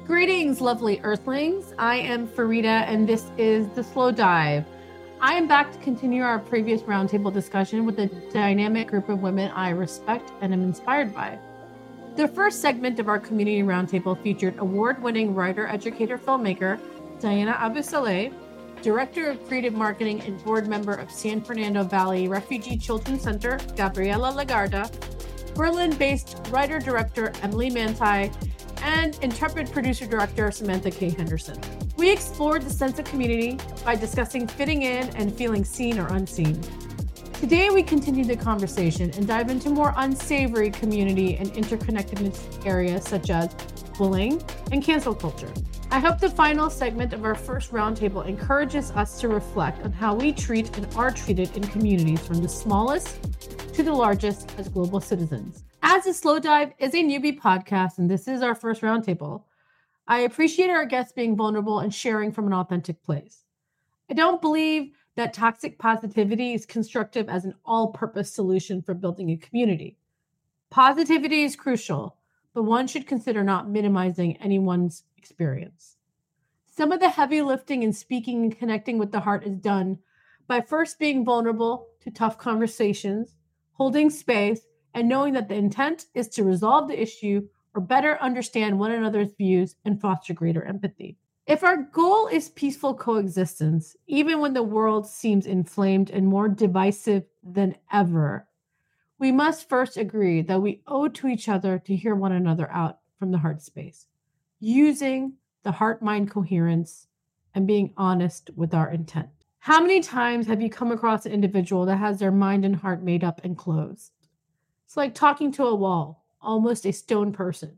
Greetings, lovely Earthlings. I am Farida, and this is The Slow Dive. I am back to continue our previous roundtable discussion with a dynamic group of women I respect and am inspired by. The first segment of our community roundtable featured award-winning writer, educator, filmmaker Diana Abu-Saleh, director of creative marketing and board member of San Fernando Valley Refugee Children's Center, Gabriela Lagarda, Berlin-based writer-director Emily Manti, and intrepid producer-director Samantha K. Henderson. We explored the sense of community by discussing fitting in and feeling seen or unseen. Today, we continue the conversation and dive into more unsavory community and interconnectedness areas such as bullying and cancel culture. I hope the final segment of our first roundtable encourages us to reflect on how we treat and are treated in communities from the smallest to the largest as global citizens. As The Slow Dive is a newbie podcast, and this is our first roundtable, I appreciate our guests being vulnerable and sharing from an authentic place. I don't believe that toxic positivity is constructive as an all-purpose solution for building a community. Positivity is crucial, but one should consider not minimizing anyone's experience. Some of the heavy lifting in speaking and connecting with the heart is done by first being vulnerable to tough conversations, holding space, and knowing that the intent is to resolve the issue or better understand one another's views and foster greater empathy. If our goal is peaceful coexistence, even when the world seems inflamed and more divisive than ever, we must first agree that we owe to each other to hear one another out from the heart space, using the heart-mind coherence and being honest with our intent. How many times have you come across an individual that has their mind and heart made up and closed? It's like talking to a wall, almost a stone person.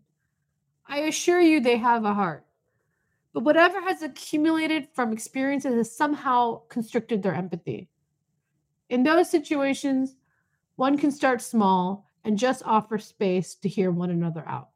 I assure you they have a heart. But whatever has accumulated from experiences has somehow constricted their empathy. In those situations, one can start small and just offer space to hear one another out.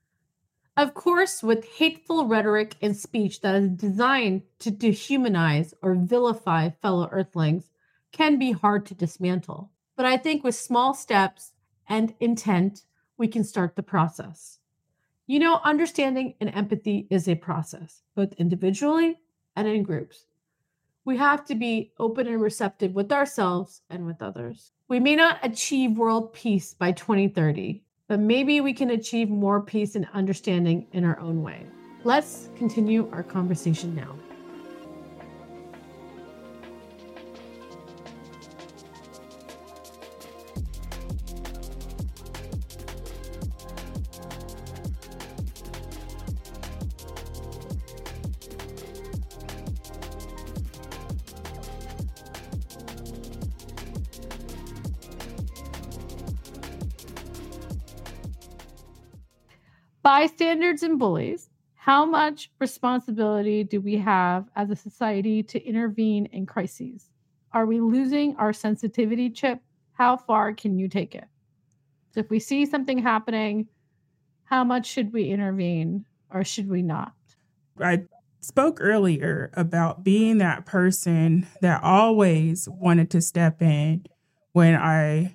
Of course, with hateful rhetoric and speech that is designed to dehumanize or vilify fellow Earthlings can be hard to dismantle. But I think with small steps and intent, we can start the process. You know, understanding and empathy is a process, both individually and in groups. We have to be open and receptive with ourselves and with others. We may not achieve world peace by 2030, but maybe we can achieve more peace and understanding in our own way. Let's continue our conversation now. Bystanders and bullies, how much responsibility do we have as a society to intervene in crises? Are we losing our sensitivity chip? How far can you take it? So if we see something happening, how much should we intervene or should we not? I spoke earlier about being that person that always wanted to step in when I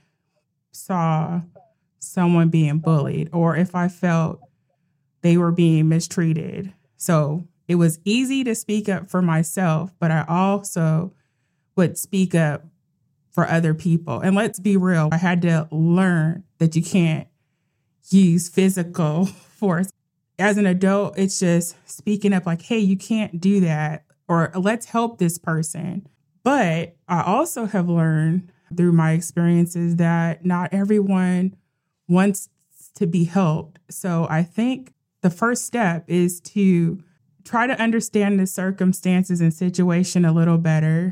saw someone being bullied or if I felt they were being mistreated. So it was easy to speak up for myself, but I also would speak up for other people. And let's be real, I had to learn that you can't use physical force. As an adult, it's just speaking up like, hey, you can't do that, or let's help this person. But I also have learned through my experiences that not everyone wants to be helped. So I think the first step is to try to understand the circumstances and situation a little better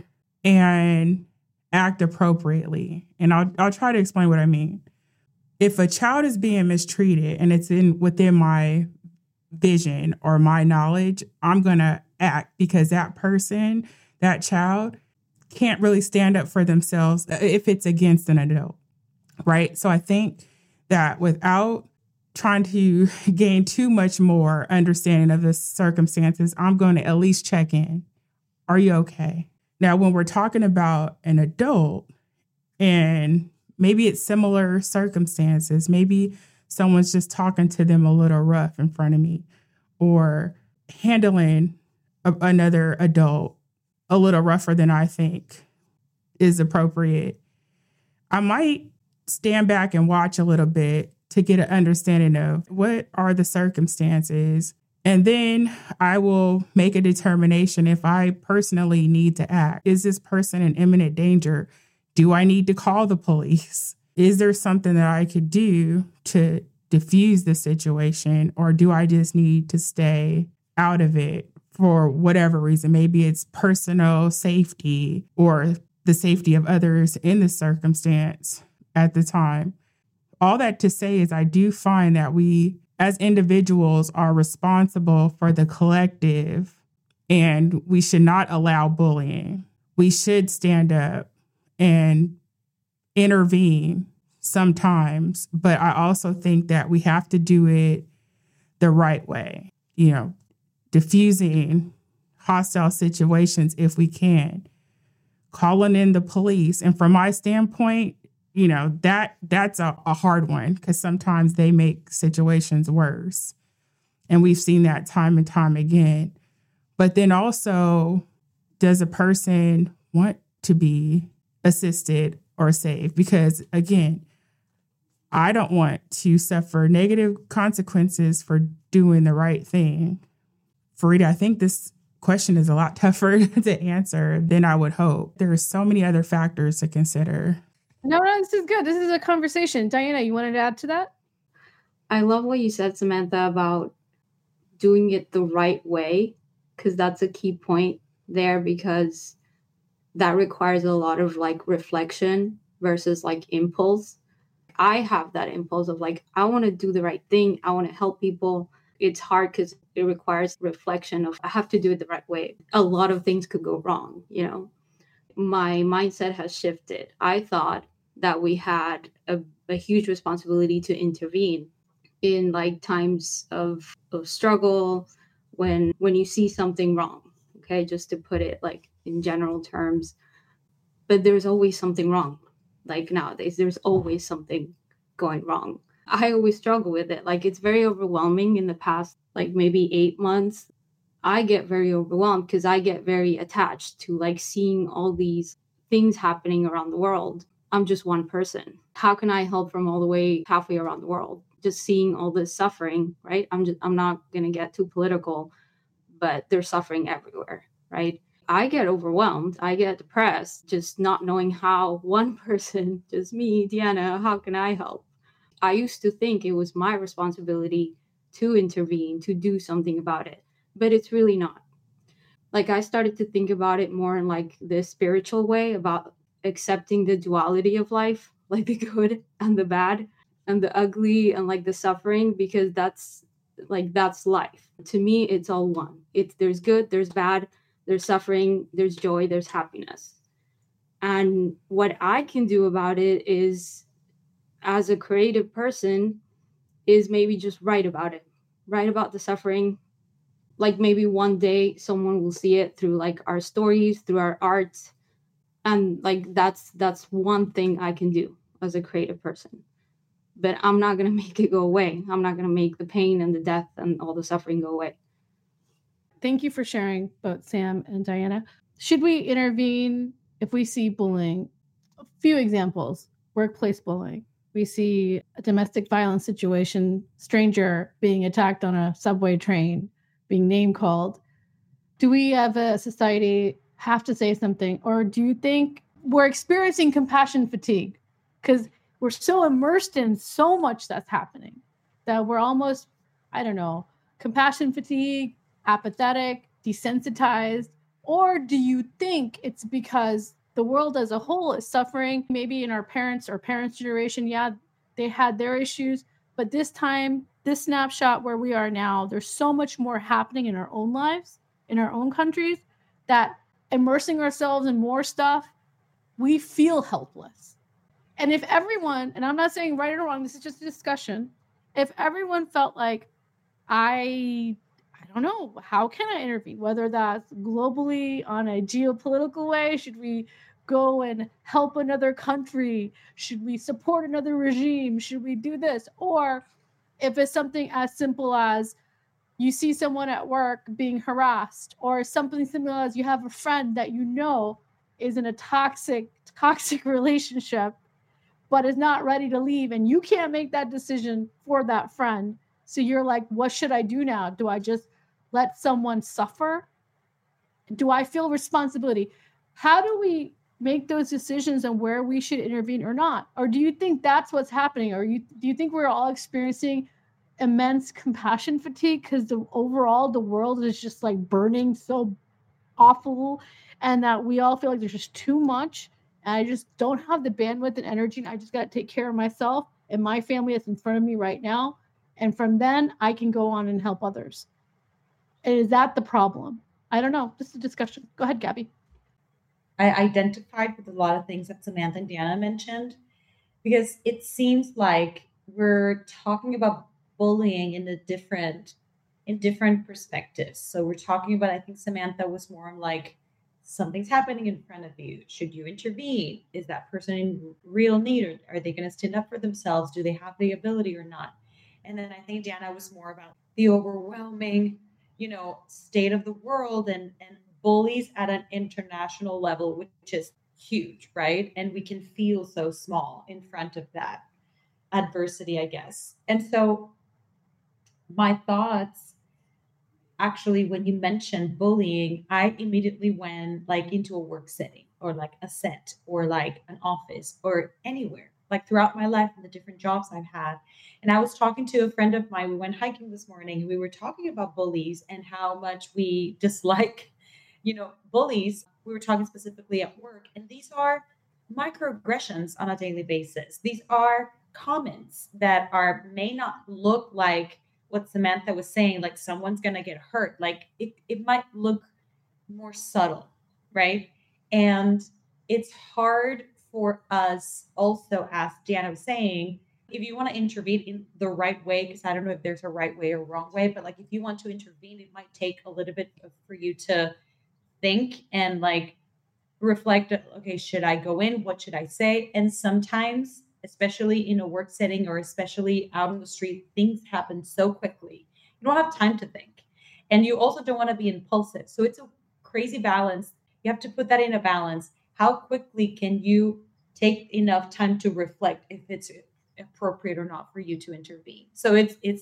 and act appropriately. And I'll try to explain what I mean. If a child is being mistreated and it's within my vision or my knowledge, I'm going to act because that person, that child, can't really stand up for themselves if it's against an adult, right? So I think that without trying to gain too much more understanding of the circumstances, I'm going to at least check in. Are you okay? Now, when we're talking about an adult and maybe it's similar circumstances, maybe someone's just talking to them a little rough in front of me, or handling another adult a little rougher than I think is appropriate, I might stand back and watch a little bit to get an understanding of what are the circumstances. And then I will make a determination if I personally need to act. Is this person in imminent danger? Do I need to call the police? Is there something that I could do to diffuse the situation? Or do I just need to stay out of it for whatever reason? Maybe it's personal safety or the safety of others in the circumstance at the time. All that to say is I do find that we as individuals are responsible for the collective, and we should not allow bullying. We should stand up and intervene sometimes, but I also think that we have to do it the right way, diffusing hostile situations if we can, calling in the police. And from my standpoint, that's a hard one because sometimes they make situations worse. And we've seen that time and time again. But then also, does a person want to be assisted or saved? Because again, I don't want to suffer negative consequences for doing the right thing. Farida, I think this question is a lot tougher to answer than I would hope. There are so many other factors to consider. No, this is good. This is a conversation. Diana, you wanted to add to that? I love what you said, Samantha, about doing it the right way, because that's a key point there, because that requires a lot of reflection versus impulse. I have that impulse of I want to do the right thing. I want to help people. It's hard because it requires reflection of I have to do it the right way. A lot of things could go wrong, My mindset has shifted. I thought that we had a huge responsibility to intervene in times of struggle when you see something wrong, okay, just to put it in general terms. But there's always something wrong. Nowadays, there's always something going wrong. I always struggle with it. It's very overwhelming in the past, maybe 8 months. I get very overwhelmed because I get very attached to seeing all these things happening around the world. I'm just one person. How can I help from all the way halfway around the world? Just seeing all this suffering, right? I'm not going to get too political, but there's suffering everywhere, right? I get overwhelmed. I get depressed, just not knowing how one person, just me, Deanna, how can I help? I used to think it was my responsibility to intervene, to do something about it, but it's really not. I started to think about it more in this spiritual way, about accepting the duality of life, the good and the bad and the ugly and the suffering, because that's life. To me, it's all one. There's good, there's bad, there's suffering, there's joy, there's happiness. And what I can do about it is, as a creative person, is maybe just write about it, write about the suffering. Maybe one day someone will see it through our stories, through our arts. And that's one thing I can do as a creative person. But I'm not going to make it go away. I'm not going to make the pain and the death and all the suffering go away. Thank you for sharing, both Sam and Diana. Should we intervene if we see bullying? A few examples: workplace bullying. We see a domestic violence situation, stranger being attacked on a subway train, being name called. Do we as a society have to say something? Or do you think we're experiencing compassion fatigue? Because we're so immersed in so much that's happening that we're almost, compassion fatigue, apathetic, desensitized. Or do you think it's because the world as a whole is suffering? Maybe in our parents' generation, they had their issues. But this time, this snapshot where we are now, there's so much more happening in our own lives, in our own countries, that immersing ourselves in more stuff, we feel helpless. And if everyone, and I'm not saying right or wrong, this is just a discussion, if everyone felt I don't know, how can I intervene? Whether that's globally on a geopolitical way, should we go and help another country? Should we support another regime? Should we do this? Or if it's something as simple as you see someone at work being harassed, or something similar as you have a friend that you know is in a toxic relationship but is not ready to leave, and you can't make that decision for that friend. So you're like, what should I do now? Do I just let someone suffer? Do I feel responsibility? How do we make those decisions on where we should intervene or not? Or do you think that's what's happening? Or do you think we're all experiencing immense compassion fatigue because overall the world is just like burning so awful, and that we all feel like there's just too much, and I just don't have the bandwidth and energy, and I just got to take care of myself and my family that's in front of me right now, and from then I can go on and help others? And is that the problem? I don't know. Just a discussion. Go ahead, Gabby. I identified with a lot of things that Samantha and Deanna mentioned, because it seems like we're talking about bullying in different perspectives. So we're talking about, I think Samantha was more on like, something's happening in front of you. Should you intervene? Is that person in real need, or are they going to stand up for themselves? Do they have the ability or not? And then I think Deanna was more about the overwhelming, state of the world, and bullies at an international level, which is huge, right? And we can feel so small in front of that adversity, I guess. And so my thoughts, actually, when you mentioned bullying, I immediately went like into a work setting, or like a set, or like an office, or anywhere, like throughout my life and the different jobs I've had. And I was talking to a friend of mine. We went hiking this morning, and we were talking about bullies and how much we dislike, bullies. We were talking specifically at work, and these are microaggressions on a daily basis. These are comments that may not look like what Samantha was saying, like someone's going to get hurt. Like it might look more subtle, right? And it's hard for us also, as Deanna was saying, if you want to intervene in the right way, because I don't know if there's a right way or wrong way, but like if you want to intervene, it might take a little bit for you to think and like reflect, okay, should I go in? What should I say? And sometimes, especially in a work setting or especially out on the street, things happen so quickly. You don't have time to think. And you also don't want to be impulsive. So it's a crazy balance. You have to put that in a balance. How quickly can you take enough time to reflect if it's appropriate or not for you to intervene? So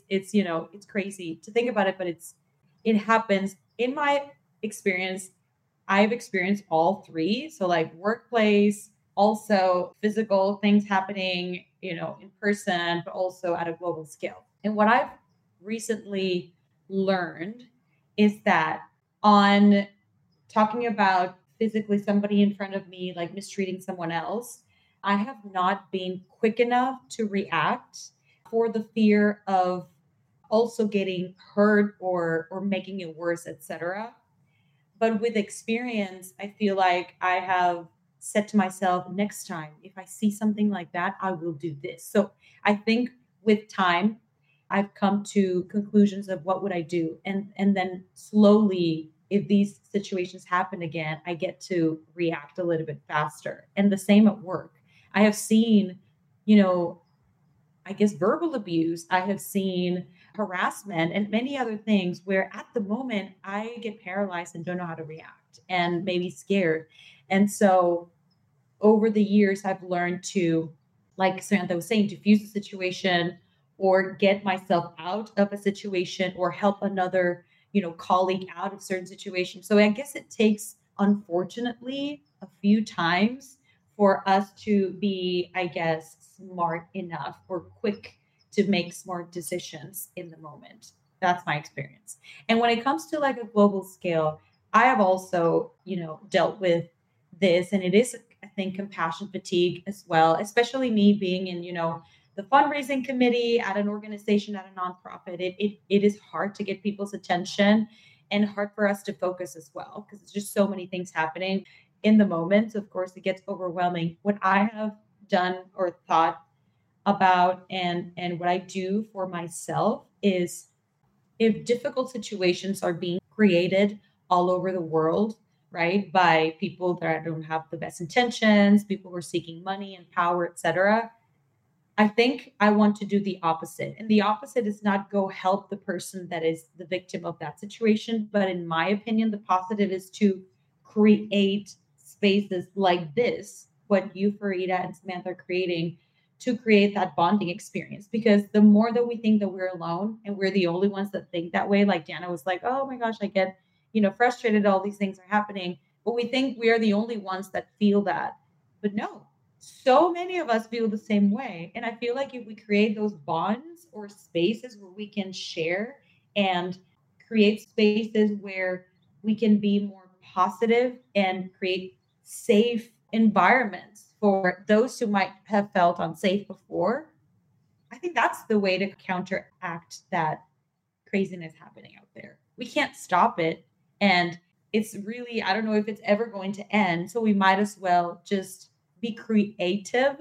it's crazy to think about it, but it happens. In my experience, I've experienced all three. So like workplace, also physical things happening, in person, but also at a global scale. And what I've recently learned is that on talking about physically somebody in front of me, like mistreating someone else, I have not been quick enough to react for the fear of also getting hurt or making it worse, etc. But with experience, I feel like I have said to myself, next time, if I see something like that, I will do this. So I think with time, I've come to conclusions of what would I do. And then slowly, if these situations happen again, I get to react a little bit faster. And the same at work. I have seen, I guess, verbal abuse. I have seen harassment and many other things where at the moment I get paralyzed and don't know how to react and maybe scared. And so over the years, I've learned to, like Samantha was saying, diffuse the situation or get myself out of a situation or help another, colleague out of certain situations. So I guess it takes, unfortunately, a few times for us to be, I guess, smart enough or quick to make smart decisions in the moment. That's my experience. And when it comes to like a global scale, I have also, dealt with this, and it is, I think, compassion fatigue as well, especially me being in, the fundraising committee at an organization, at a nonprofit. It is hard to get people's attention and hard for us to focus as well, because it's just so many things happening in the moment. Of course, it gets overwhelming. What I have done or thought about and what I do for myself is, if difficult situations are being created all over the world, right, by people that don't have the best intentions, people who are seeking money and power, etc., I think I want to do the opposite. And the opposite is not go help the person that is the victim of that situation. But in my opinion, the positive is to create spaces like this, what you, Farida, and Samantha are creating to create that bonding experience. Because the more that we think that we're alone and we're the only ones that think that way, like Dana was like, oh my gosh, I get, frustrated, all these things are happening. But we think we are the only ones that feel that. But no, so many of us feel the same way. And I feel like if we create those bonds or spaces where we can share and create spaces where we can be more positive and create safe environments for those who might have felt unsafe before, I think that's the way to counteract that craziness happening out there. We can't stop it. And it's really, I don't know if it's ever going to end. So we might as well just be creative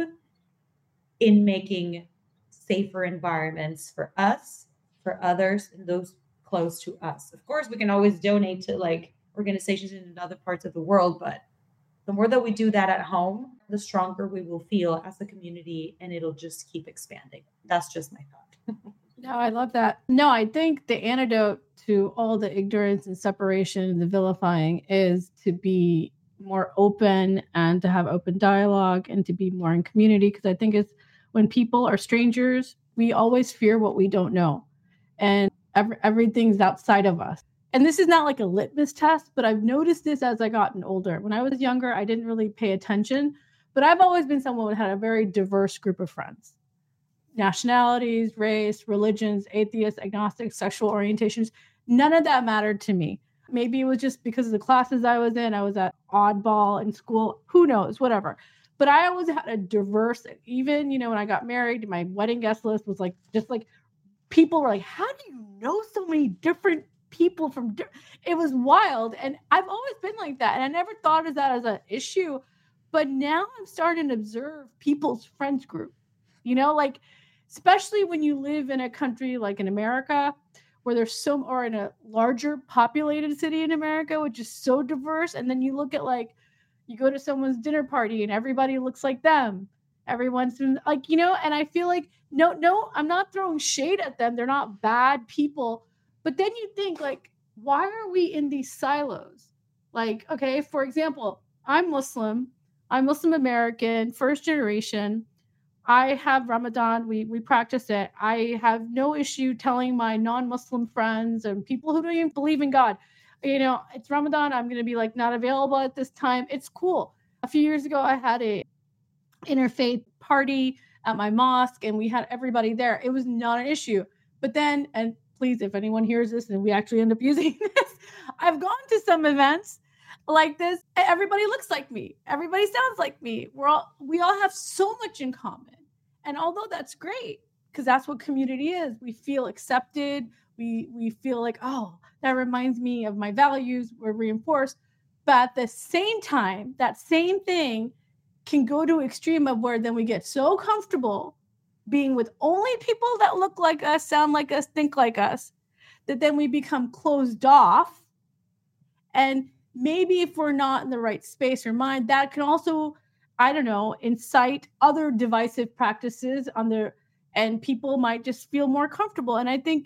in making safer environments for us, for others, and those close to us. Of course, we can always donate to like organizations in other parts of the world, but the more that we do that at home, the stronger we will feel as a community, and it'll just keep expanding. That's just my thought. No, I love that. No, I think the antidote to all the ignorance and separation and the vilifying is to be more open and to have open dialogue and to be more in community. Because I think it's when people are strangers, we always fear what we don't know. And everything's outside of us. And this is not like a litmus test, but I've noticed this as I gotten older. When I was younger, I didn't really pay attention, but I've always been someone who had a very diverse group of friends. Nationalities, race, religions, atheists, agnostics, sexual orientations, none of that mattered to me. Maybe it was just because of the classes I was in. I was at oddball in school. Who knows? Whatever. But I always had a diverse, even, when I got married, my wedding guest list was like, just like people were like, how do you know so many different people from, it was wild. And I've always been like that. And I never thought of that as an issue. But now I'm starting to observe people's friends group, like, especially when you live in a country like in America, where there's or in a larger populated city in America, which is so diverse. And then you look at you go to someone's dinner party and everybody looks like them. Everyone's been like, and I feel like, no, I'm not throwing shade at them. They're not bad people. But then you think why are we in these silos? Okay, for example, I'm Muslim American, first generation. I have Ramadan. We practice it. I have no issue telling my non-Muslim friends and people who don't even believe in God, it's Ramadan. I'm going to be not available at this time. It's cool. A few years ago, I had a interfaith party at my mosque and we had everybody there. It was not an issue. But then, and please, if anyone hears this and we actually end up using this, I've gone to some events like this. Everybody looks like me. Everybody sounds like me. We all have so much in common. And although that's great, because that's what community is, we feel accepted. We feel like, oh, that reminds me of my values. We're reinforced. But at the same time, that same thing can go to extreme of where then we get so comfortable being with only people that look like us, sound like us, think like us, that then we become closed off. And maybe if we're not in the right space or mind, that can also, incite other divisive practices and people might just feel more comfortable. And I think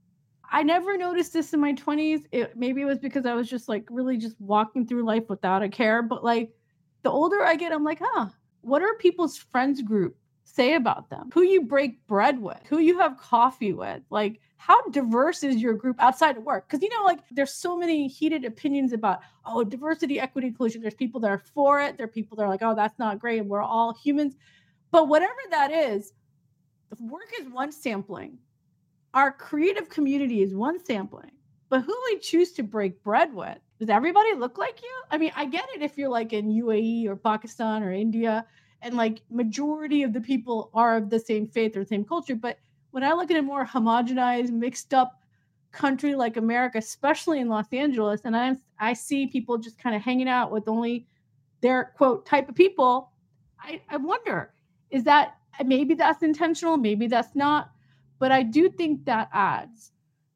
I never noticed this in my 20s. Maybe it was because I was just really just walking through life without a care. But the older I get, I'm like, what are people's friends group say about them? Who you break bread with, who you have coffee with, how diverse is your group outside of work? Because, there's so many heated opinions about, diversity, equity, inclusion. There's people that are for it. There are people that are like, oh, that's not great. We're all humans. But whatever that is, the work is one sampling. Our creative community is one sampling. But who we choose to break bread with, does everybody look like you? I mean, I get it if you're in UAE or Pakistan or India, and majority of the people are of the same faith or same culture. But when I look at a more homogenized, mixed up country like America, especially in Los Angeles, and I see people just kind of hanging out with only their quote type of people, I wonder, is that maybe that's intentional, maybe that's not, but I do think that adds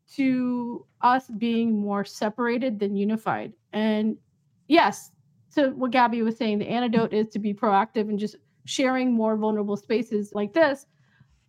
to us being more separated than unified. And yes, so what Gabby was saying, the antidote is to be proactive and just sharing more vulnerable spaces like this.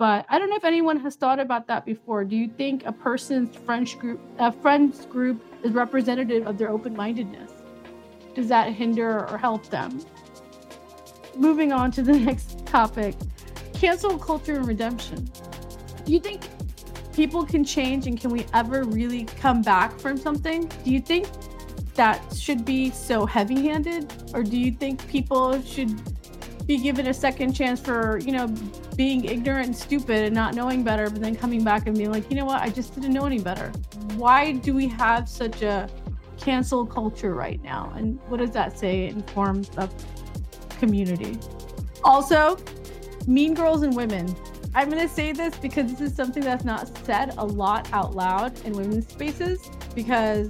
But I don't know if anyone has thought about that before. Do you think a person's friends group is representative of their open-mindedness? Does that hinder or help them? Moving on to the next topic, cancel culture and redemption. Do you think people can change, and can we ever really come back from something? Do you think that should be so heavy-handed, or do you think people should be given a second chance for, being ignorant and stupid and not knowing better, but then coming back and being like, you know what, I just didn't know any better? Why do we have such a cancel culture right now? And what does that say in forms of community? Also, mean girls and women. I'm going to say this because this is something that's not said a lot out loud in women's spaces, because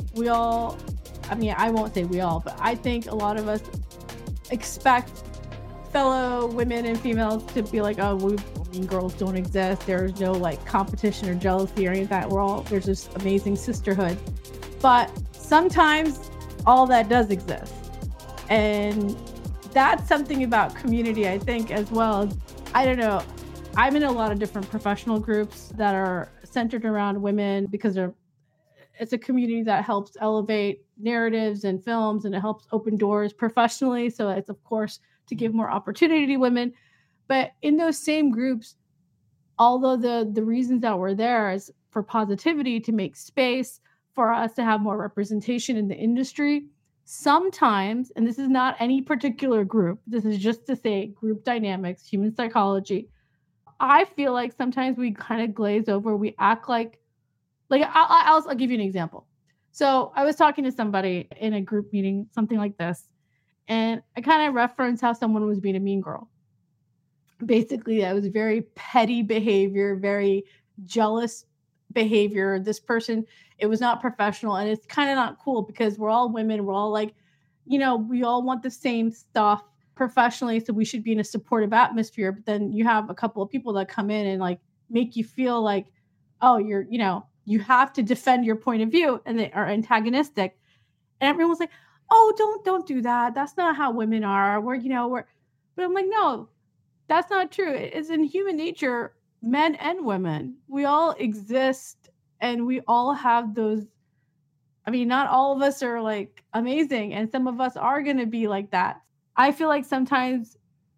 I won't say we all, but I think a lot of us expect fellow women and females to be like, oh, mean girls don't exist. There's no competition or jealousy or any of that. There's this amazing sisterhood. But sometimes all that does exist. And that's something about community, I think, as well. I don't know. I'm in a lot of different professional groups that are centered around women because it's a community that helps elevate narratives and films, and it helps open doors professionally. So it's, of course, to give more opportunity to women. But in those same groups, although the reasons that we're there is for positivity, to make space for us to have more representation in the industry, sometimes, and this is not any particular group, this is just to say group dynamics, human psychology, I feel like sometimes we kind of glaze over. We act like I'll give you an example. So I was talking to somebody in a group meeting, something like this, and I kind of referenced how someone was being a mean girl. Basically, that was very petty behavior, very jealous behavior. This person, it was not professional, and it's kind of not cool because we're all women. We're all we all want the same stuff professionally, so we should be in a supportive atmosphere. But then you have a couple of people that come in and make you feel like, oh, you're, you have to defend your point of view, and they are antagonistic. And everyone's like, oh, don't do that. That's not how women are. But I'm like, no, that's not true. It's in human nature, men and women. We all exist, and we all have those. I mean, not all of us are amazing, and some of us are going to be like that. I feel like sometimes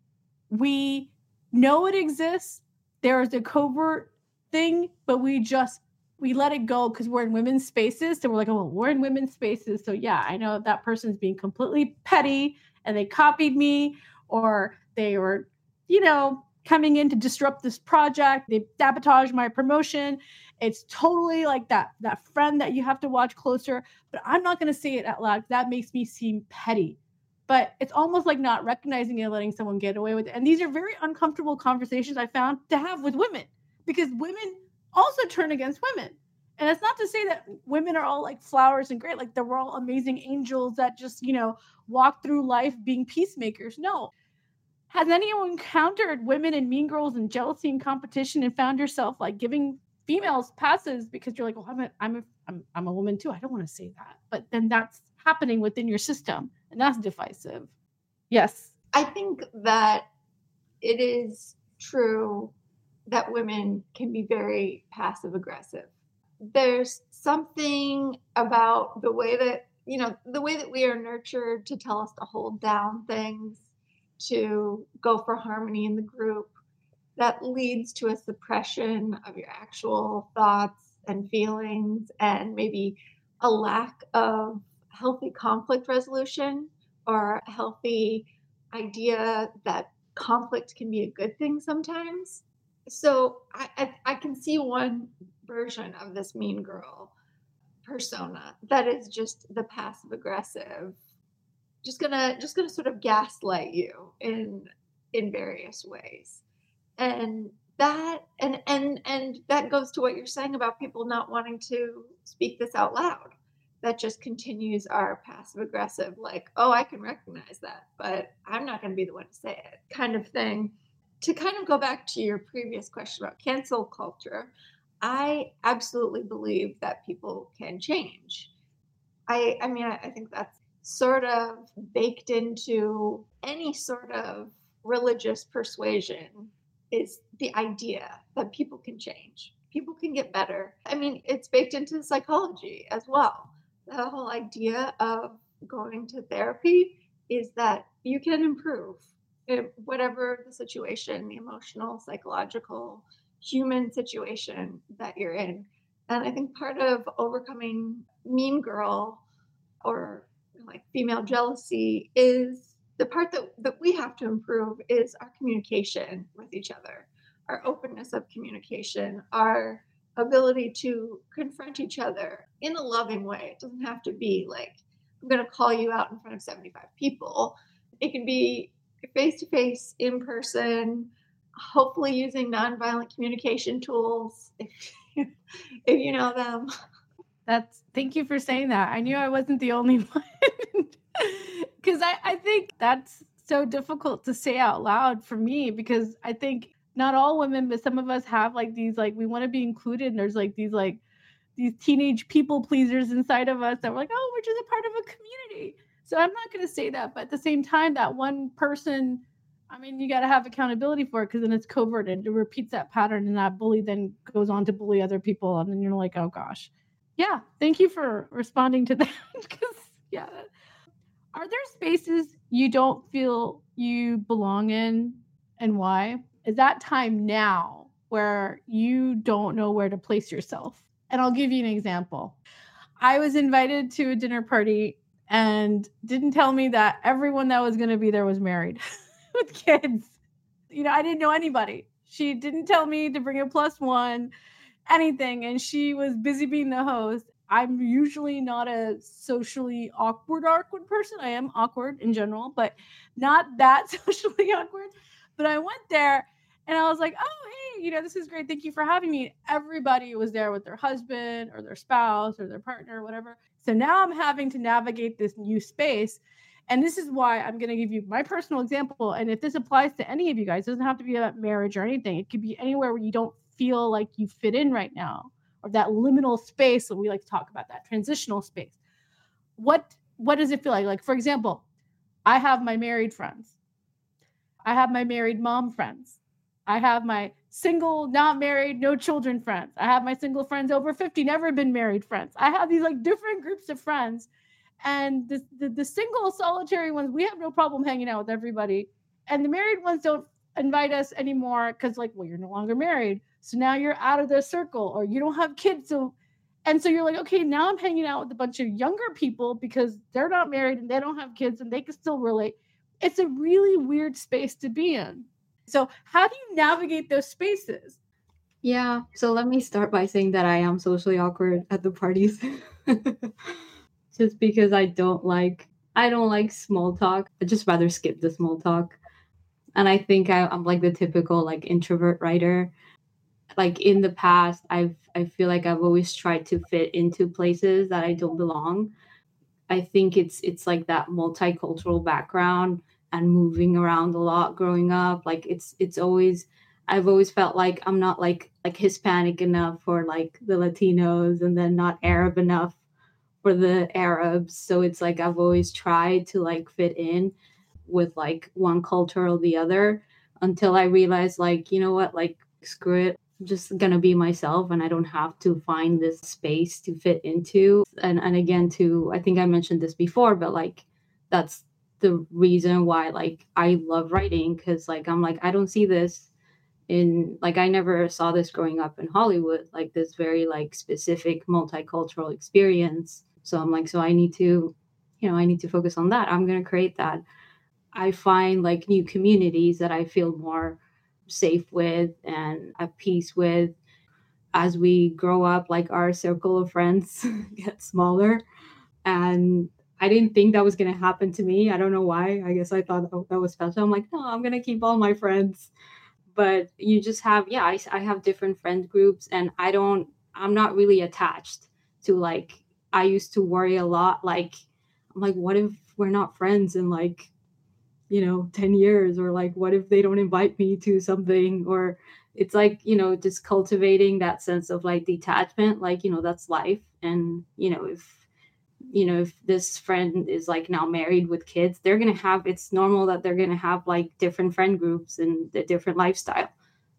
we know it exists. There is a covert thing, but we let it go because we're in women's spaces. So we're like, oh, well, we're in women's spaces. So yeah, I know that person's being completely petty and they copied me, or they were, coming in to disrupt this project. They sabotage my promotion. It's totally like that friend that you have to watch closer, but I'm not going to say it out loud. That makes me seem petty. But it's almost like not recognizing it and letting someone get away with it. And these are very uncomfortable conversations I found to have with women, because women also turn against women. And it's not to say that women are all flowers and great, we're all amazing angels that just, walk through life being peacemakers. No. Has anyone encountered women and mean girls and jealousy and competition and found yourself giving females passes because you're like, well, I'm a woman too. I don't want to say that. But then that's happening within your system, and that's divisive. Yes. I think that it is true that women can be very passive aggressive. There's something about the way that we are nurtured to tell us to hold down things, to go for harmony in the group, that leads to a suppression of your actual thoughts and feelings, and maybe a lack of healthy conflict resolution, or a healthy idea that conflict can be a good thing sometimes. So I can see one version of this mean girl persona that is just the passive aggressive, just gonna sort of gaslight you in various ways. And that and that goes to what you're saying about people not wanting to speak this out loud. That just continues our passive aggressive, oh, I can recognize that, but I'm not going to be the one to say it kind of thing. To kind of go back to your previous question about cancel culture, I absolutely believe that people can change. I think that's sort of baked into any sort of religious persuasion, is the idea that people can change. People can get better. I mean, it's baked into psychology as well. The whole idea of going to therapy is that you can improve in whatever the situation, the emotional, psychological, human situation that you're in. And I think part of overcoming mean girl or like female jealousy is the part that we have to improve is our communication with each other, our openness of communication, our ability to confront each other in a loving way. It doesn't have to be like, I'm going to call you out in front of 75 people. It can be face to face, in person, hopefully using nonviolent communication tools if you know them. Thank you for saying that. I knew I wasn't the only one. Because I think that's so difficult to say out loud for me, because I think not all women, but some of us have like these, like, we want to be included. And there's like these teenage people pleasers inside of us that we're like, oh, we're just a part of a community. So I'm not going to say that. But at the same time, that one person, I mean, you got to have accountability for it, because then it's covert and it repeats that pattern, and that bully then goes on to bully other people. And then you're like, oh gosh. Yeah. Thank you for responding to that. Because yeah. Are there spaces you don't feel you belong in, and why? Is that time now where you don't know where to place yourself? And I'll give you an example. I was invited to a dinner party and didn't tell me that everyone that was going to be there was married with kids. I didn't know anybody. She didn't tell me to bring a +1, anything. And she was busy being the host. I'm usually not a socially awkward person. I am awkward in general, but not that socially awkward. But I went there and I was like, oh, hey, this is great. Thank you for having me. Everybody was there with their husband or their spouse or their partner or whatever. So now I'm having to navigate this new space. And this is why I'm going to give you my personal example. And if this applies to any of you guys, it doesn't have to be about marriage or anything. It could be anywhere where you don't feel like you fit in right now, or that liminal space that we like to talk about, that transitional space. What does it feel like? Like, for example, I have my married friends. I have my married mom friends. I have my single, not married, no children friends. I have my single friends over 50, never been married friends. I have these like different groups of friends. And the single solitary ones, we have no problem hanging out with everybody. And the married ones don't invite us anymore because, like, well, you're no longer married. So now you're out of the circle, or you don't have kids. So you're like, okay, now I'm hanging out with a bunch of younger people because they're not married and they don't have kids and they can still relate. It's a really weird space to be in. So how do you navigate those spaces? Yeah. So let me start by saying that I am socially awkward at the parties. Just because I don't like small talk. I just rather skip the small talk. And I think I'm like the typical like introvert writer. Like in the past, I feel like I've always tried to fit into places that I don't belong. I think it's like that multicultural background and moving around a lot growing up. Like I've always felt like I'm not like Hispanic enough for like the Latinos, and then not Arab enough for the Arabs. So it's like I've always tried to like fit in with like one culture or the other, until I realized, like, you know what, like, screw it. I'm just gonna be myself, and I don't have to find this space to fit into. And again, I think I mentioned this before, but like that's the reason why like I love writing, because like I'm like, I don't see this in, like, I never saw this growing up in Hollywood, like this very like specific multicultural experience. So I'm like, so I need to focus on that. I'm gonna create that. I find like new communities that I feel more safe with and at peace with. As we grow up, like our circle of friends gets smaller. And I didn't think that was going to happen to me. I don't know why. I guess I thought that was special. I'm like, no, I'm going to keep all my friends. But you just have, I have different friend groups, and I'm not really attached to, like, I used to worry a lot. Like, I'm like, what if we're not friends in like, 10 years, or like, what if they don't invite me to something? Or it's like, just cultivating that sense of like detachment, like, that's life. And, if this friend is like now married with kids, it's normal that they're going to have like different friend groups and a different lifestyle.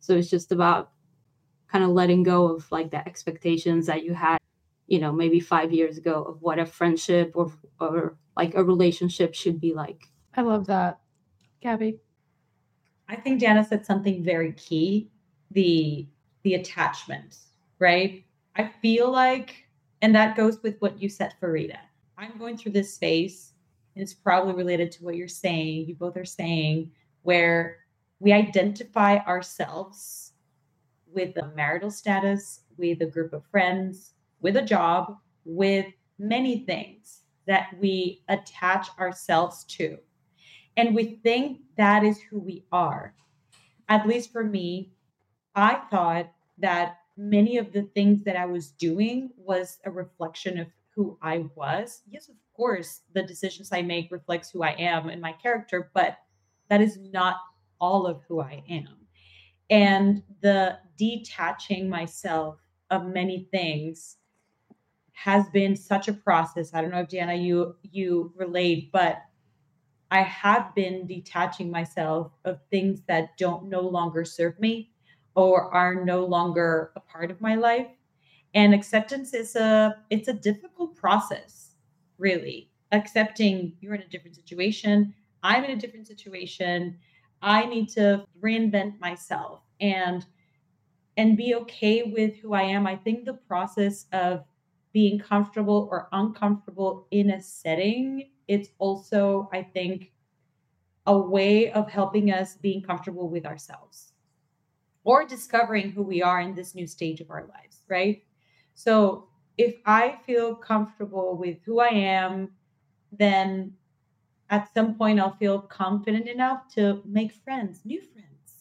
So it's just about kind of letting go of like the expectations that you had, maybe 5 years ago of what a friendship or like a relationship should be like. I love that. Gabby? I think Dana said something very key, the attachment, right? I feel like, and that goes with what you said, Farida. I'm going through this phase, and it's probably related to what you're saying, you both are saying, where we identify ourselves with a marital status, with a group of friends, with a job, with many things that we attach ourselves to. And we think that is who we are. At least for me, I thought that many of the things that I was doing was a reflection of who I was. Yes, of course, the decisions I make reflects who I am and my character, but that is not all of who I am. And the detaching myself of many things has been such a process. I don't know if Diana, you relate, but I have been detaching myself of things that don't no longer serve me or are no longer a part of my life. And acceptance it's a difficult process, really. Accepting you're in a different situation, I'm in a different situation. I need to reinvent myself and be okay with who I am. I think the process of being comfortable or uncomfortable in a setting, it's also, I think, a way of helping us being comfortable with ourselves or discovering who we are in this new stage of our lives, right? So if I feel comfortable with who I am, then at some point I'll feel confident enough to make friends, new friends.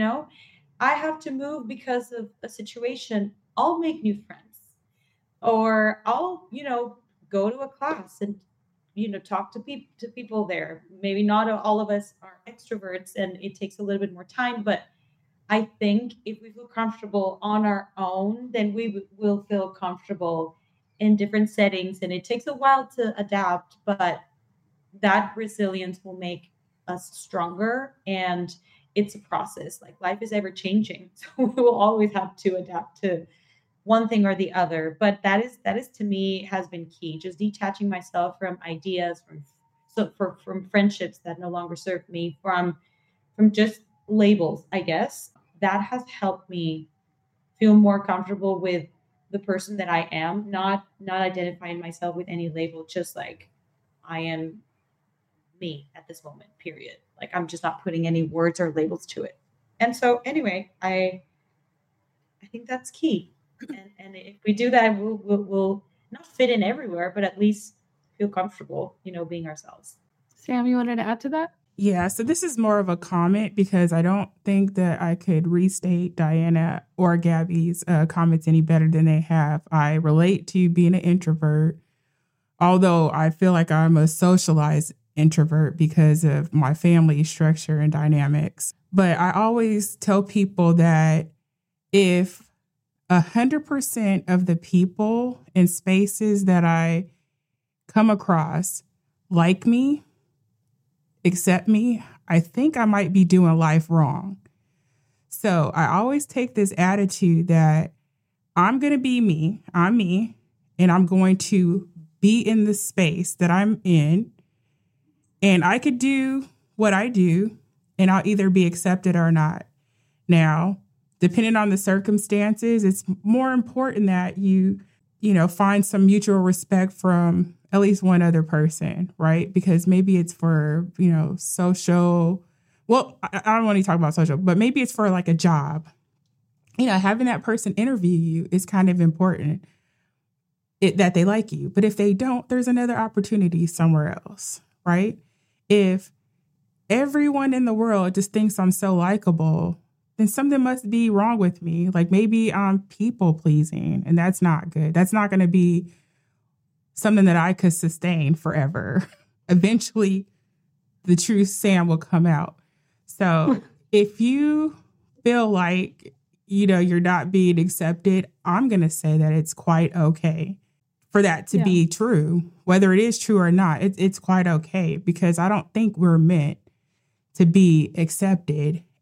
I have to move because of a situation, I'll make new friends. Or I'll, go to a class and, talk to people there. Maybe not all of us are extroverts and it takes a little bit more time, but I think if we feel comfortable on our own, then we will feel comfortable in different settings. And it takes a while to adapt, but that resilience will make us stronger. And it's a process. Like life is ever changing. So we will always have to adapt to one thing or the other. But that is to me has been key. Just detaching myself from ideas, from friendships that no longer serve me, from just labels, I guess. That has helped me feel more comfortable with the person that I am, not identifying myself with any label, just like I am me at this moment, period. Like I'm just not putting any words or labels to it. And so anyway, I think that's key. And if we do that, we'll not fit in everywhere, but at least feel comfortable, being ourselves. Sam, you wanted to add to that? Yeah, so this is more of a comment because I don't think that I could restate Diana or Gabby's comments any better than they have. I relate to being an introvert, although I feel like I'm a socialized introvert because of my family structure and dynamics. But I always tell people that if 100% of the people and spaces that I come across like me, accept me, I think I might be doing life wrong. So I always take this attitude that I'm going to be me, and I'm going to be in the space that I'm in, and I could do what I do, and I'll either be accepted or not. Now, depending on the circumstances, it's more important that you find some mutual respect from at least one other person, right? Because maybe it's for, social. Well, I don't want to talk about social, but maybe it's for like a job. Having that person interview you is kind of important that they like you. But if they don't, there's another opportunity somewhere else, right? If everyone in the world just thinks I'm so likable, then something must be wrong with me. Like maybe I'm people pleasing, and that's not good. That's not going to be something that I could sustain forever. Eventually, the true Sam will come out. So if you feel like, you're not being accepted, I'm going to say that it's quite okay for that to be true. Whether it is true or not, it's quite okay, because I don't think we're meant to be accepted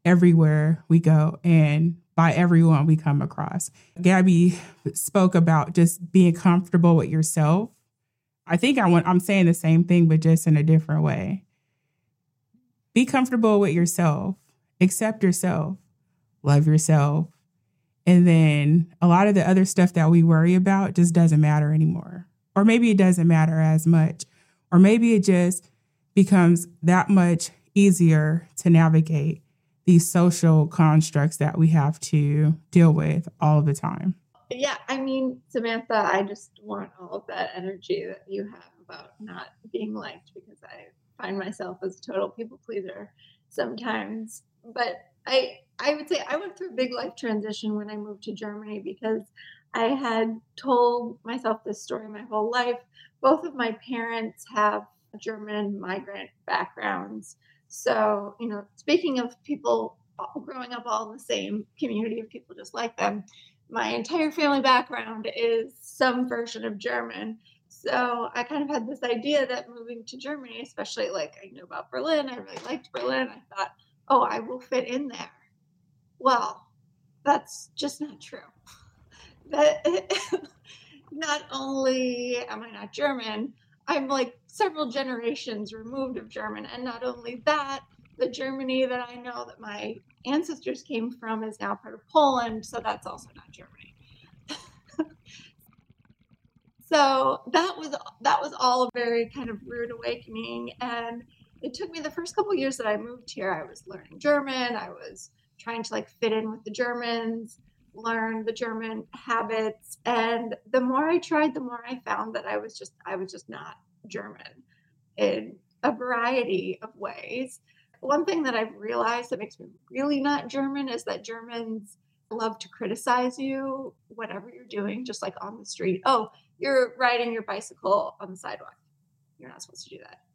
everywhere we go and by everyone we come across. Gabby spoke about just being comfortable with yourself. I think I'm saying the same thing, but just in a different way. Be comfortable with yourself, accept yourself, love yourself. And then a lot of the other stuff that we worry about just doesn't matter anymore. Or maybe it doesn't matter as much. Or maybe it just becomes that much easier to navigate these social constructs that we have to deal with all the time. Yeah, I mean, Samantha, I just want all of that energy that you have about not being liked, because I find myself as a total people pleaser sometimes. But I would say I went through a big life transition when I moved to Germany, because I had told myself this story my whole life. Both of my parents have German migrant backgrounds. So, speaking of people growing up all in the same community of people just like them, my entire family background is some version of German. So I kind of had this idea that moving to Germany, especially I knew about Berlin, I really liked Berlin. I thought, oh, I will fit in there. Well, that's just not true. Not only am I not German, I'm several generations removed of German. And not only that, the Germany that I know that my ancestors came from is now part of Poland. So that's also not Germany. So that was all a very kind of rude awakening. And it took me the first couple of years that I moved here. I was learning German. I was trying to fit in with the Germans, learn the German habits. And the more I tried, the more I found that I was just not German in a variety of ways. One thing that I've realized that makes me really not German is that Germans love to criticize you, whatever you're doing, just on the street. Oh, you're riding your bicycle on the sidewalk. You're not supposed to do that.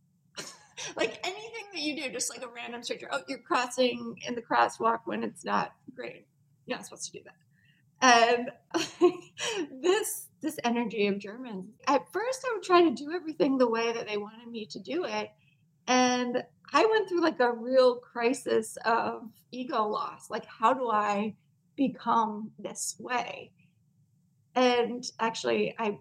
Anything that you do, just a random stranger. Oh, you're crossing in the crosswalk when it's not green. You're not supposed to do that. And this energy of Germans, at first I would try to do everything the way that they wanted me to do it. And I went through a real crisis of ego loss. How do I become this way? And actually, I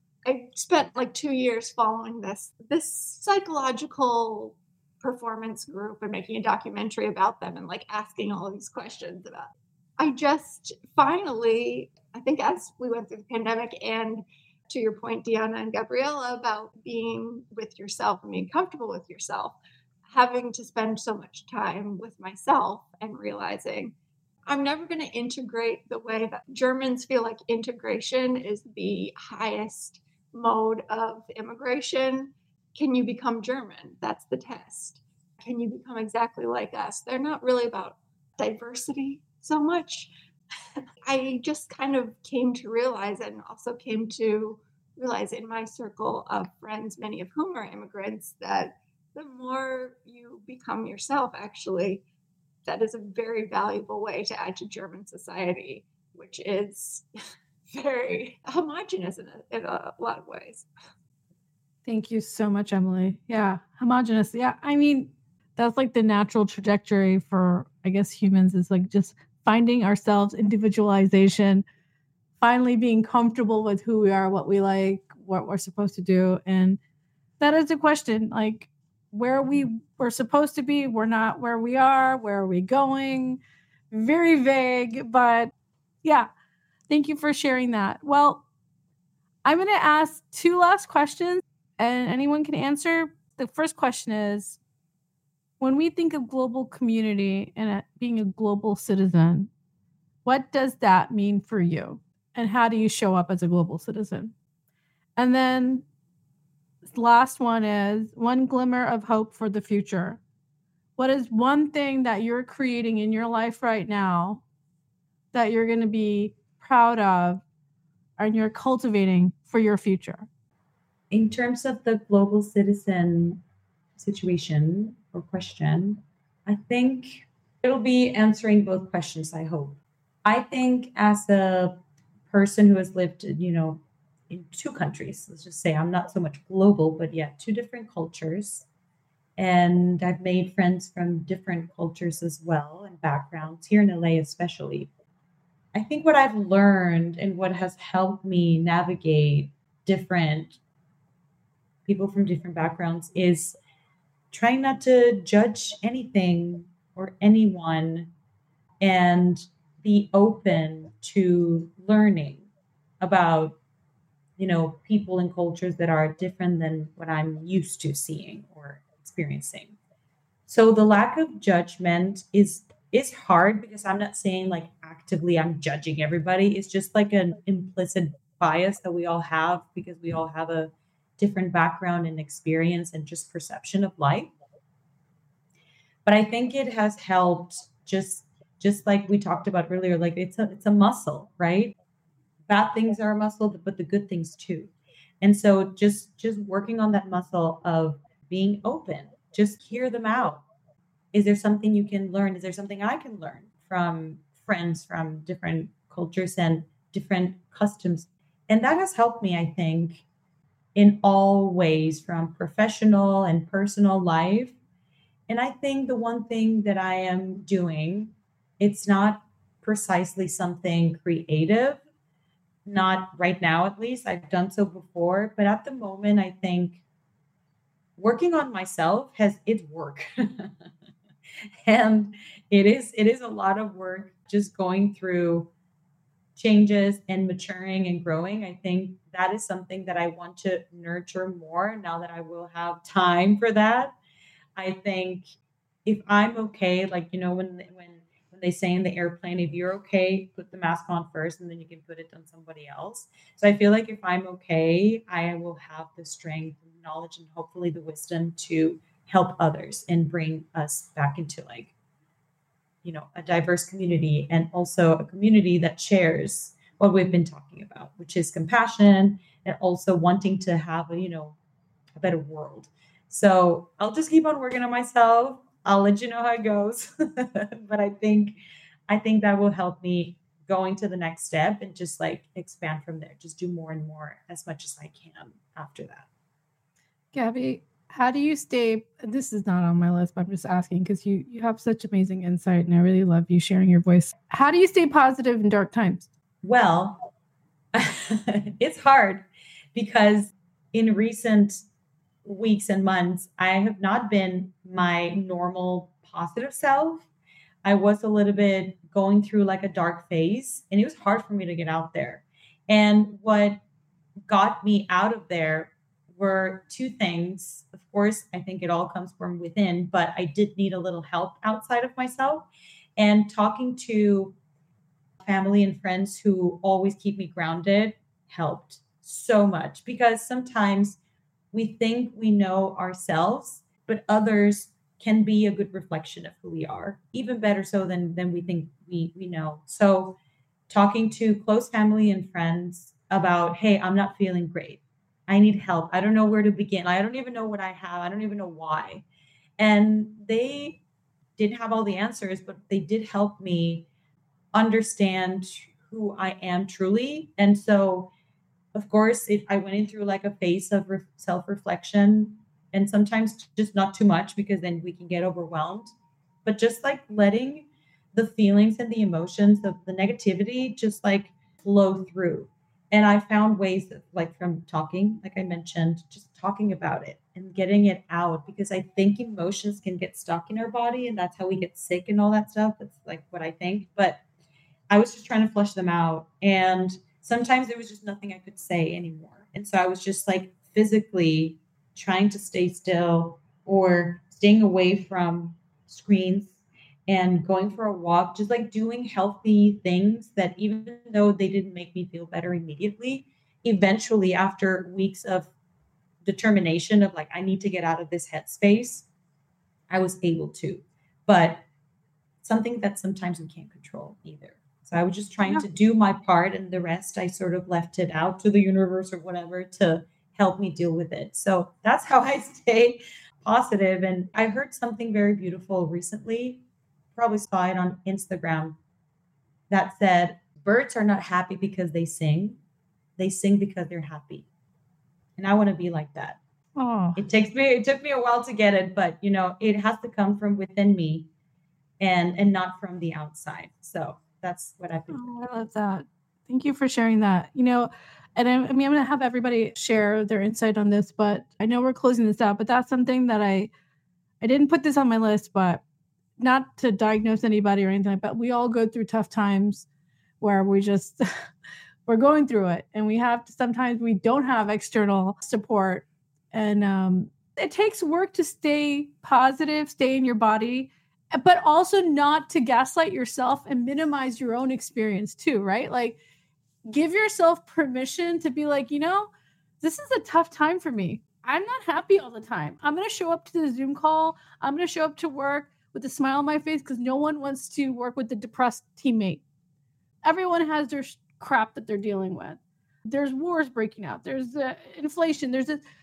spent 2 years following this psychological performance group and making a documentary about them and asking all of these questions about. I just finally, I think as we went through the pandemic, and to your point, Deanna and Gabriella, about being with yourself and being comfortable with yourself, having to spend so much time with myself and realizing I'm never going to integrate the way that Germans feel like integration is the highest mode of immigration. Can you become German? That's the test. Can you become exactly like us? They're not really about diversity so much. I just kind of came to realize, and also came to realize in my circle of friends, many of whom are immigrants, that the more you become yourself, actually, that is a very valuable way to add to German society, which is very homogenous in a lot of ways. Thank you so much, Emily. Yeah, homogenous. Yeah, I mean, that's the natural trajectory for, I guess, humans, is just finding ourselves, individualization, finally being comfortable with who we are, what we like, what we're supposed to do. And that is a question, where we were supposed to be, we're not where we are, where are we going? Very vague, but yeah, thank you for sharing that. Well, I'm going to ask 2 last questions and anyone can answer. The first question is, when we think of global community and being a global citizen, what does that mean for you? And how do you show up as a global citizen? And then the last one is one glimmer of hope for the future. What is one thing that you're creating in your life right now that you're going to be proud of and you're cultivating for your future? In terms of the global citizen situation or question, I think it'll be answering both questions, I hope. I think as a person who has lived, in 2 countries, let's just say I'm not so much global, but yeah, 2 different cultures. And I've made friends from different cultures as well and backgrounds here in LA, especially. I think what I've learned and what has helped me navigate different people from different backgrounds is trying not to judge anything or anyone and be open to learning about people and cultures that are different than what I'm used to seeing or experiencing. So the lack of judgment is hard because I'm not saying like actively I'm judging everybody. It's just like an implicit bias that we all have because we all have a different background and experience and just perception of life. But I think it has helped just like we talked about earlier, like it's a muscle, right? Bad things are a muscle, but the good things too. And so just working on that muscle of being open, just hear them out. Is there something you can learn? Is there something I can learn from friends from different cultures and different customs? And that has helped me, I think, in all ways from professional and personal life. And I think the one thing that I am doing, it's not precisely something creative, not right now at least. I've done so before, but at the moment, I think working on myself has its work. And it is a lot of work just going through changes and maturing and growing. I think that is something that I want to nurture more now that I will have time for that. I think if I'm okay, like when they say in the airplane, if you're okay, put the mask on first, and then you can put it on somebody else. So I feel like if I'm okay, I will have the strength, and knowledge, and hopefully the wisdom to help others and bring us back into like a diverse community and also a community that shares what we've been talking about, which is compassion and also wanting to have a better world. So I'll just keep on working on myself. I'll let you know how it goes. But I think that will help me going to the next step and just like expand from there. Just do more and more as much as I can after that. Gabby, how do you stay? This is not on my list, but I'm just asking because you have such amazing insight, and I really love you sharing your voice. How do you stay positive in dark times? Well, it's hard because in recent weeks and months, I have not been my normal positive self. I was a little bit going through like a dark phase, and it was hard for me to get out there. And what got me out of there were two things. Of course, I think it all comes from within, but I did need a little help outside of myself. And talking to family and friends who always keep me grounded helped so much because sometimes we think we know ourselves, but others can be a good reflection of who we are, even better so than we think we know. So talking to close family and friends about, hey, I'm not feeling great. I need help. I don't know where to begin. I don't even know what I have. I don't even know why. And they didn't have all the answers, but they did help me understand who I am truly. And so, of course, I went in through like a phase of self reflection and sometimes just not too much because then we can get overwhelmed. But just like letting the feelings and the emotions of the negativity just like flow through. And I found ways of like from talking, like I mentioned, just talking about it and getting it out because I think emotions can get stuck in our body and that's how we get sick and all that stuff. That's like what I think. But I was just trying to flush them out. And sometimes there was just nothing I could say anymore. And so I was just like physically trying to stay still or staying away from screens and going for a walk, just like doing healthy things that even though they didn't make me feel better immediately, eventually after weeks of determination of like, I need to get out of this headspace, I was able to. But something that sometimes we can't control either. So I was just trying to do my part and the rest I sort of left it out to the universe or whatever to help me deal with it. So that's how I stay positive. And I heard something very beautiful recently, probably saw it on Instagram that said, birds are not happy because they sing because they're happy. And I want to be like that. Oh, It took me a while to get it, but it has to come from within me and not from the outside. So that's what I've been doing. I love that. Thank you for sharing that. And I mean, I'm going to have everybody share their insight on this, but I know we're closing this out, but that's something that I didn't put this on my list, but not to diagnose anybody or anything, but we all go through tough times where we just, we're going through it. And sometimes we don't have external support. And it takes work to stay positive, stay in your body, but also not to gaslight yourself and minimize your own experience too, right? Like, give yourself permission to be like, this is a tough time for me. I'm not happy all the time. I'm going to show up to the Zoom call. I'm going to show up to work with a smile on my face because no one wants to work with the depressed teammate. Everyone has their crap that they're dealing with. There's wars breaking out. There's inflation.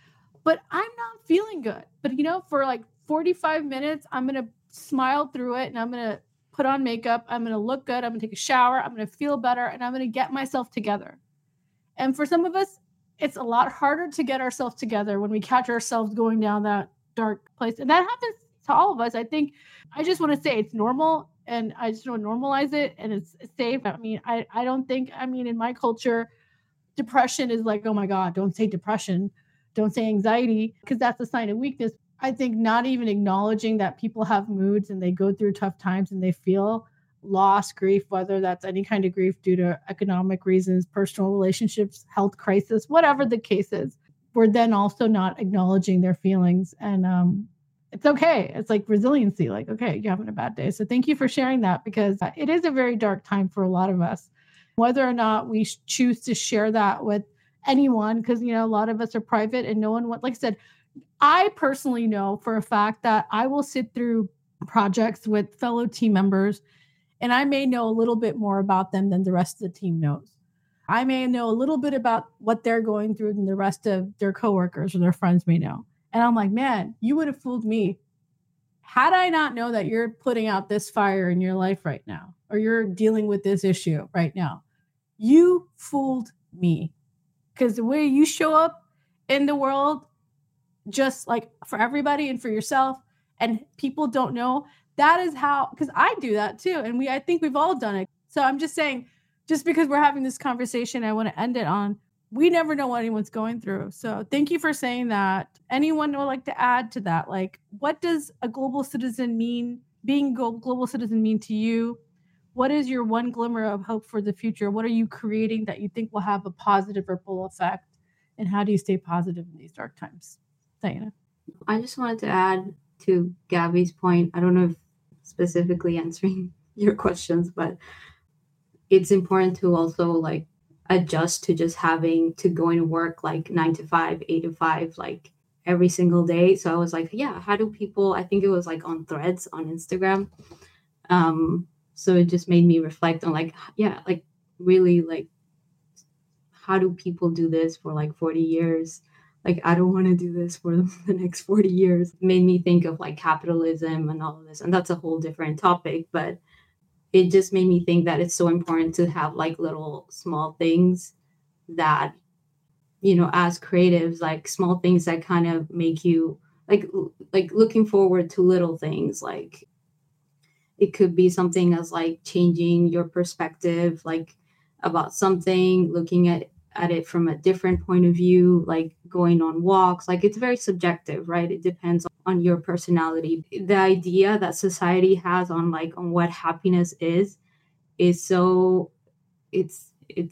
But I'm not feeling good. But, for like 45 minutes, I'm going to smile through it and I'm going to put on makeup. I'm going to look good. I'm going to take a shower. I'm going to feel better and I'm going to get myself together. And for some of us, it's a lot harder to get ourselves together when we catch ourselves going down that dark place. And that happens to all of us. I think I just want to say it's normal and I just want to normalize it and it's safe. I mean, I don't think, in my culture, depression is like, oh my God, don't say depression. Don't say anxiety because that's a sign of weakness. I think not even acknowledging that people have moods and they go through tough times and they feel loss, grief, whether that's any kind of grief due to economic reasons, personal relationships, health crisis, whatever the case is, we're then also not acknowledging their feelings. And it's okay. It's like resiliency, like, okay, you're having a bad day. So thank you for sharing that because it is a very dark time for a lot of us. Whether or not we choose to share that with anyone, because, a lot of us are private and no one, like I said, I personally know for a fact that I will sit through projects with fellow team members and I may know a little bit more about them than the rest of the team knows. I may know a little bit about what they're going through than the rest of their coworkers or their friends may know. And I'm like, man, you would have fooled me had I not know that you're putting out this fire in your life right now, or you're dealing with this issue right now. You fooled me because the way you show up in the world, just like for everybody and for yourself and people don't know, that is how, because I do that too. And I think we've all done it. So I'm just saying, just because we're having this conversation, I want to end it on, we never know what anyone's going through. So thank you for saying that. Anyone would like to add to that? Like, what does a global citizen mean? Being a global citizen mean to you? What is your one glimmer of hope for the future? What are you creating that you think will have a positive ripple effect? And how do you stay positive in these dark times? Diana. I just wanted to add to Gabby's point. I don't know if specifically answering your questions, but it's important to also like adjust to just having to going to work like 9 to 5, 8 to 5, like every single day. So I was like, yeah, how do people, I think it was like on Threads on Instagram. So it just made me reflect on like, yeah, like really like, how do people do this for like 40 years? Like, I don't want to do this for the next 40 years. It made me think of like capitalism and all of this. And that's a whole different topic, but it just made me think that it's so important to have like little small things that, as creatives, like small things that kind of make you like looking forward to little things. Like it could be something as like changing your perspective, like about something, looking at it from a different point of view, like going on walks. Like it's very subjective, right? It depends on your personality. The idea that society has on what happiness is so it's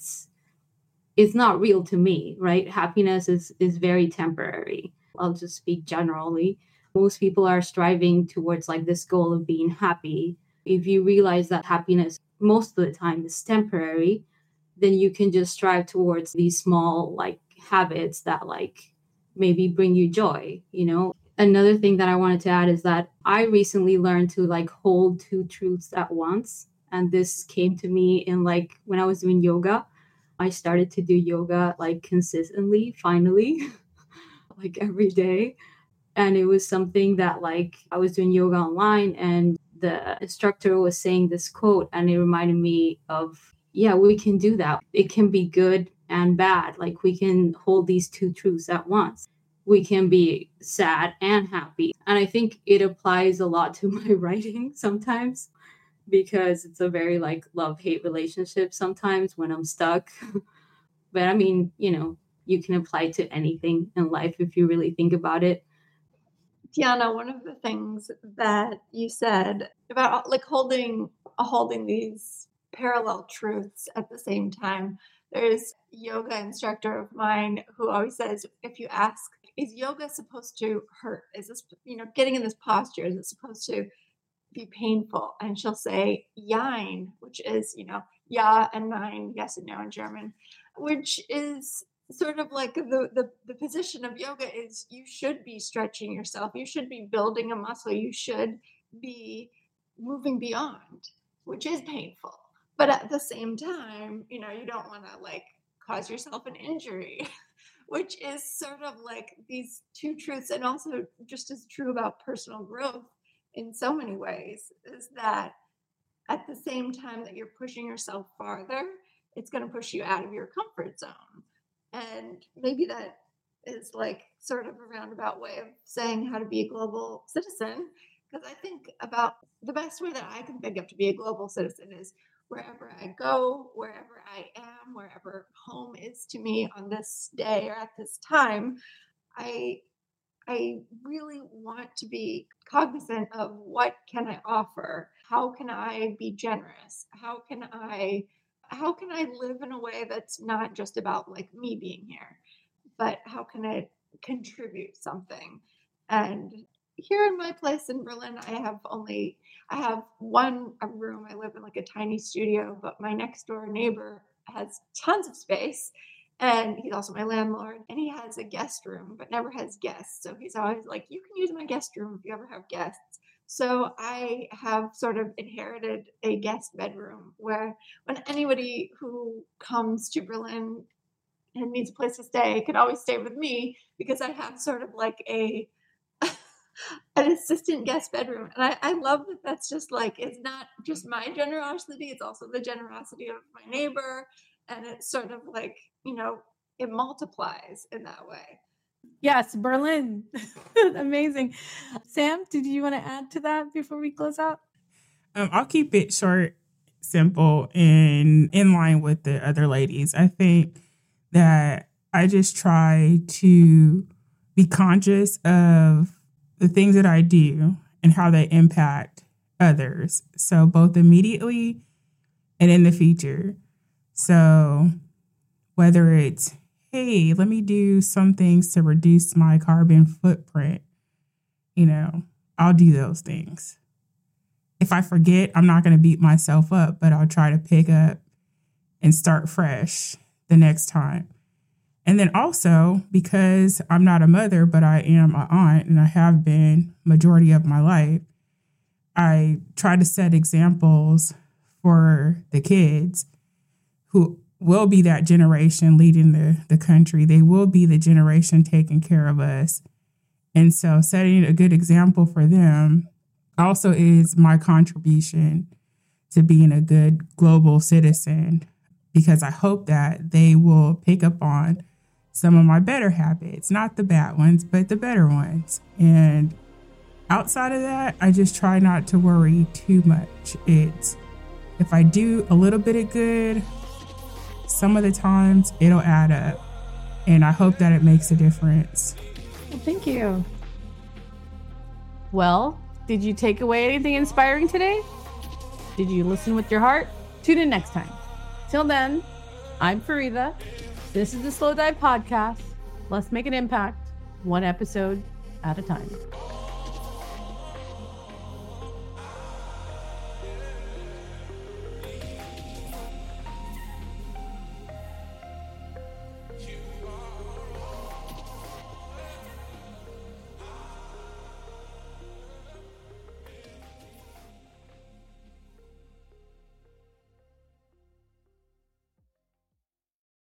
not real to me, right? Happiness is very temporary. I'll just speak generally. Most people are striving towards like this goal of being happy. If you realize that happiness most of the time is temporary, then you can just strive towards these small like habits that like maybe bring you joy, Another thing that I wanted to add is that I recently learned to like hold two truths at once. And this came to me in like when I was doing yoga. I started to do yoga like consistently, finally, like every day. And it was something that like I was doing yoga online and the instructor was saying this quote and it reminded me of, yeah, we can do that. It can be good and bad. Like we can hold these two truths at once. we can be sad and happy. And I think it applies a lot to my writing sometimes, because it's a very like love-hate relationship sometimes when I'm stuck. But I mean, you can apply to anything in life if you really think about it. Tiana, one of the things that you said about like holding these parallel truths at the same time. There's a yoga instructor of mine who always says, if you ask, is yoga supposed to hurt? Is this, getting in this posture, is it supposed to be painful? And she'll say, Jein, which is, ja and nein, yes and no in German, which is sort of like the position of yoga is you should be stretching yourself. You should be building a muscle. You should be moving beyond, which is painful. But at the same time, you don't want to like cause yourself an injury, which is sort of like these two truths. And also just as true about personal growth in so many ways is that at the same time that you're pushing yourself farther, it's going to push you out of your comfort zone. And maybe that is like sort of a roundabout way of saying how to be a global citizen. Because I think about the best way that I can think of to be a global citizen is wherever I go, wherever I am, wherever home is to me on this day or at this time, I really want to be cognizant of what can I offer? How can I be generous? How can I live in a way that's not just about like me being here, but how can I contribute something? And here in my place in Berlin, I have one room. I live in like a tiny studio, but my next door neighbor has tons of space. And he's also my landlord, and he has a guest room, but never has guests. So he's always like, you can use my guest room if you ever have guests. So I have sort of inherited a guest bedroom where when anybody who comes to Berlin and needs a place to stay could always stay with me, because I have sort of like an assistant guest bedroom. And I love that that's just like, it's not just my generosity, it's also the generosity of my neighbor. And it's sort of like, it multiplies in that way. Yes, Berlin. Amazing. Sam, did you want to add to that before we close out? I'll keep it short, simple, and in line with the other ladies. I think that I just try to be conscious of the things that I do and how they impact others. So both immediately and in the future. So whether it's, hey, let me do some things to reduce my carbon footprint, I'll do those things. If I forget, I'm not going to beat myself up, but I'll try to pick up and start fresh the next time. And then also, because I'm not a mother, but I am an aunt, and I have been majority of my life, I try to set examples for the kids who will be that generation leading the country. They will be the generation taking care of us. And so setting a good example for them also is my contribution to being a good global citizen, because I hope that they will pick up on some of my better habits, not the bad ones, but the better ones. And outside of that, I just try not to worry too much. It's if I do a little bit of good, some of the times it'll add up. And I hope that it makes a difference. Well, thank you. Well, did you take away anything inspiring today? Did you listen with your heart? Tune in next time. Till then, I'm Farida. This is the Slow Dive Podcast. Let's make an impact, one episode at a time.